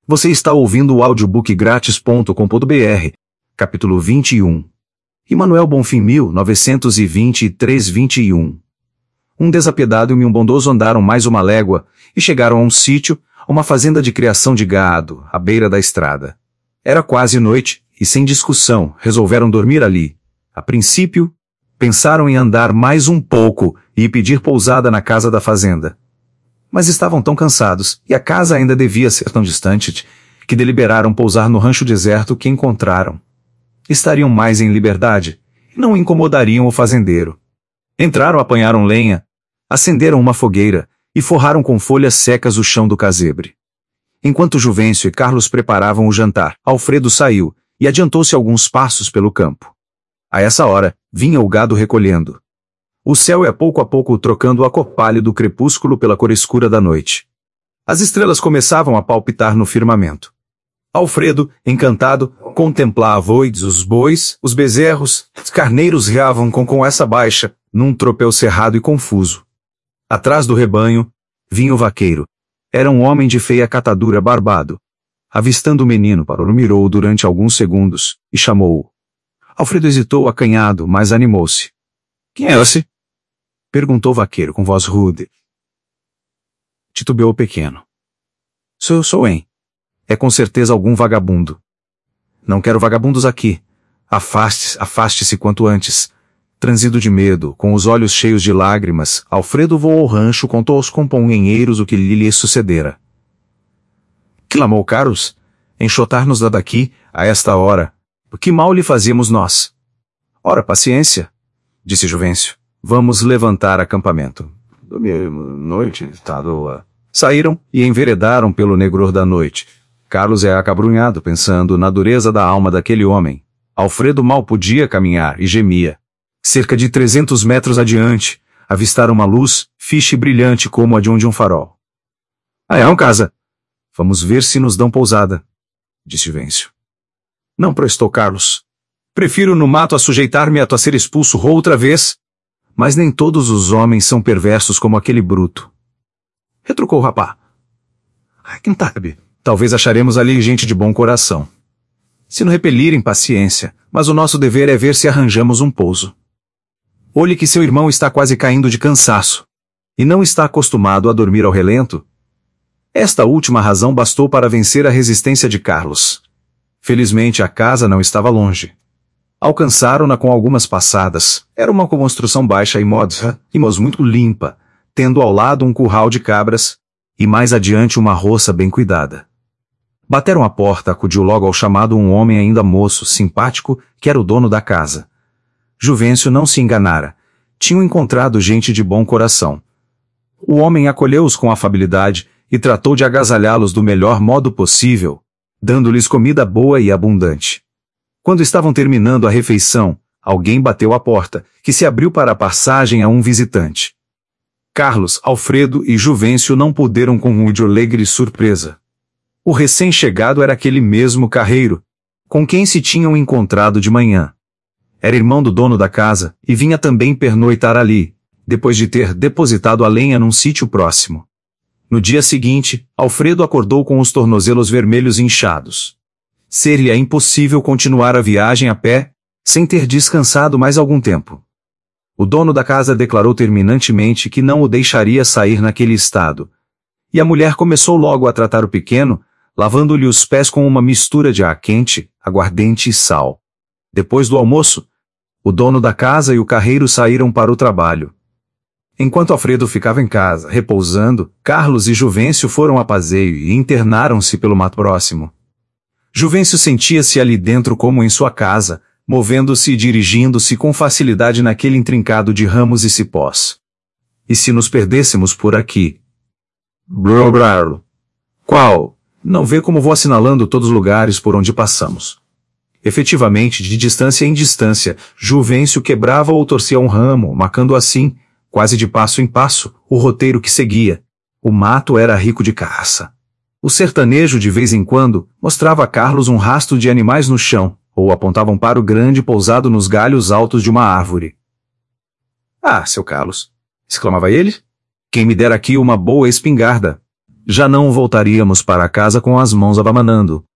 Você está ouvindo o audiobookgratis.com.br, capítulo 21. Immanuel Bonfim 1923-21. Um desapiedado e um bondoso andaram mais uma légua e chegaram a um sítio, uma fazenda de criação de gado, à beira da estrada. Era quase noite e, sem discussão, resolveram dormir ali. A princípio, pensaram em andar mais um pouco e pedir pousada na casa da fazenda. Mas estavam tão cansados, e a casa ainda devia ser tão distante, que deliberaram pousar no rancho deserto que encontraram. Estariam mais em liberdade, e não incomodariam o fazendeiro. Entraram, apanharam lenha, acenderam uma fogueira, e forraram com folhas secas o chão do casebre. Enquanto Juvencio e Carlos preparavam o jantar, Alfredo saiu, e adiantou-se alguns passos pelo campo. A essa hora, vinha o gado recolhendo. O céu ia pouco a pouco trocando a cor pálida do crepúsculo pela cor escura da noite. As estrelas começavam a palpitar no firmamento. Alfredo, encantado, contemplava os bois, os bezerros, os carneiros riavam com essa baixa, num tropel cerrado e confuso. Atrás do rebanho, vinha o vaqueiro. Era um homem de feia catadura barbado. Avistando o menino, parou, mirou durante alguns segundos, e chamou-o. Alfredo hesitou acanhado, mas animou-se. Quem é esse? Perguntou o vaqueiro com voz rude. Titubeou o pequeno. Sou eu. É com certeza algum vagabundo. Não quero vagabundos aqui. Afaste-se quanto antes. Transido de medo, com os olhos cheios de lágrimas, Alfredo voou ao rancho, contou aos companheiros o que lhe sucedera. Clamou Carlos. Enxotar-nos daqui, a esta hora. Que mal lhe fazíamos nós? Ora, paciência, disse Juvencio. Vamos levantar acampamento. Noite, tá doa. Saíram e enveredaram pelo negror da noite. Carlos acabrunhado, pensando na dureza da alma daquele homem. Alfredo mal podia caminhar e gemia. Cerca de 300 metros adiante, avistaram uma luz, fixe e brilhante como a de um farol. É uma casa. Vamos ver se nos dão pousada, disse Juvencio. Não, prestou Carlos. Prefiro no mato a sujeitar-me a ser expulso outra vez. Mas nem todos os homens são perversos como aquele bruto. Retrucou o rapá. Quem sabe? Talvez acharemos ali gente de bom coração. Se não repelirem, paciência, mas o nosso dever é ver se arranjamos um pouso. Olhe que seu irmão está quase caindo de cansaço. E não está acostumado a dormir ao relento. Esta última razão bastou para vencer a resistência de Carlos. Felizmente a casa não estava longe. Alcançaram-na com algumas passadas. Era uma construção baixa e muito limpa, tendo ao lado um curral de cabras, e mais adiante uma roça bem cuidada. Bateram à porta, acudiu logo ao chamado um homem ainda moço, simpático, que era o dono da casa. Juvencio não se enganara. Tinham encontrado gente de bom coração. O homem acolheu-os com afabilidade e tratou de agasalhá-los do melhor modo possível, dando-lhes comida boa e abundante. Quando estavam terminando a refeição, alguém bateu à porta, que se abriu para a passagem a um visitante. Carlos, Alfredo e Juvencio não puderam com de alegre surpresa. O recém-chegado era aquele mesmo carreiro, com quem se tinham encontrado de manhã. Era irmão do dono da casa, e vinha também pernoitar ali, depois de ter depositado a lenha num sítio próximo. No dia seguinte, Alfredo acordou com os tornozelos vermelhos inchados. Seria impossível continuar a viagem a pé, sem ter descansado mais algum tempo. O dono da casa declarou terminantemente que não o deixaria sair naquele estado. E a mulher começou logo a tratar o pequeno, lavando-lhe os pés com uma mistura de ar quente, aguardente e sal. Depois do almoço, o dono da casa e o carreiro saíram para o trabalho. Enquanto Alfredo ficava em casa, repousando, Carlos e Juvencio foram a passeio e internaram-se pelo mato próximo. Juvencio sentia-se ali dentro como em sua casa, movendo-se e dirigindo-se com facilidade naquele intrincado de ramos e cipós. E se nos perdêssemos por aqui? Qual? Não vê como vou assinalando todos os lugares por onde passamos. Efetivamente, de distância em distância, Juvencio quebrava ou torcia um ramo, marcando assim, quase de passo em passo, o roteiro que seguia. O mato era rico de caça. O sertanejo, de vez em quando, mostrava a Carlos um rastro de animais no chão, ou apontavam para o grande pousado nos galhos altos de uma árvore. Seu Carlos, exclamava ele, quem me dera aqui uma boa espingarda. Já não voltaríamos para casa com as mãos abanando.